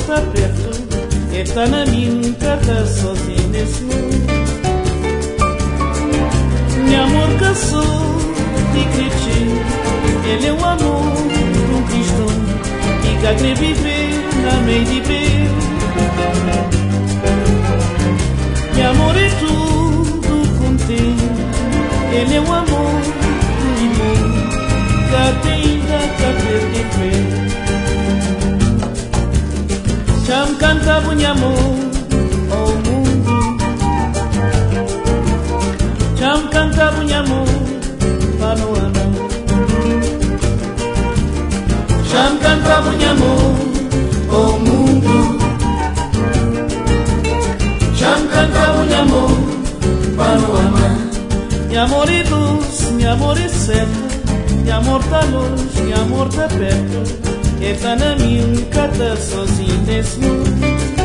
tá perto, ele tá na minha, nunca tá sozinho nesse mundo. Meu amor caçou e critico, ele é o amor de um cristão que quer viver na meio de Deus. Meu amor é tudo contigo, ele é o amor do irmão que ainda quer viver. Já me cantava minha amor ao mundo, já me cantava minha amor para no ano, já me cantava minha amor ao mundo, já me cantava minha amor para no ano. Meu amor é doce, meu amor é certo, meu amor tá longe, meu amor tá perto, ele tá na minha, nunca tá sozinho nesse mundo.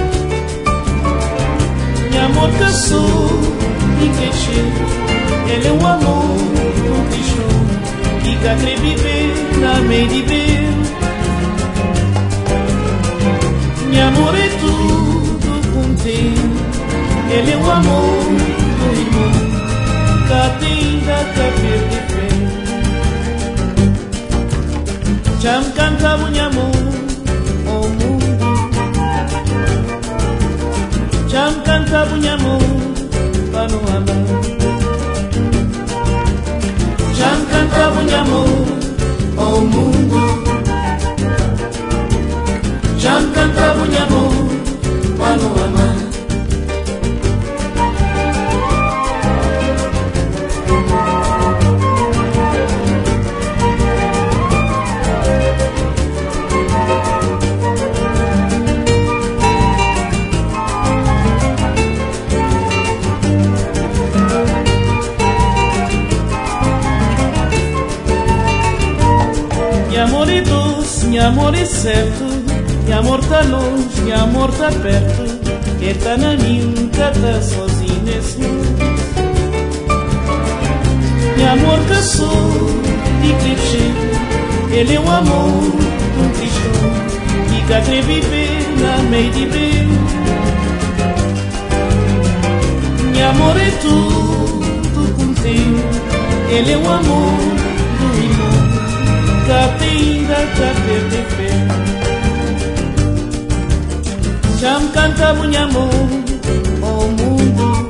Meu amor caçou e cresceu, ele é um amor do cristão que quer viver na meio de Deus. Meu amor é tudo contigo, ele é o amor do irmão que ainda quer viver. Já me cantava minha amor ao mundo, já me cantava minha amor para no amar, já me cantava minha amor ao mundo, já me cantava minha amor para no amar. Meu amor é doce, meu amor é certo, meu amor tá longe, meu amor tá perto, ele tá na minha, nunca tá sozinho nesse mundo. Meu amor caçou e cresceu, ele é o amor do cristão que quer viver na meio de Deus. Meu amor é tudo contigo, ele é o amor do irmão que ainda quer viver. Já me cantava minha amor ao mundo,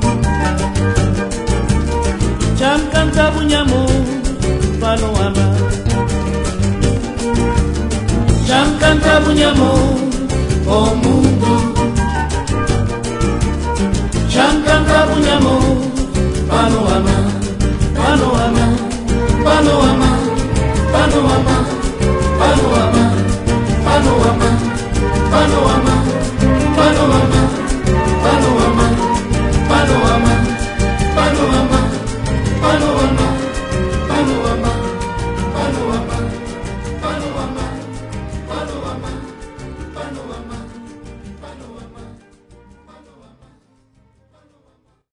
já me cantava minha amor para não amar, já me cantava minha amor ao mundo,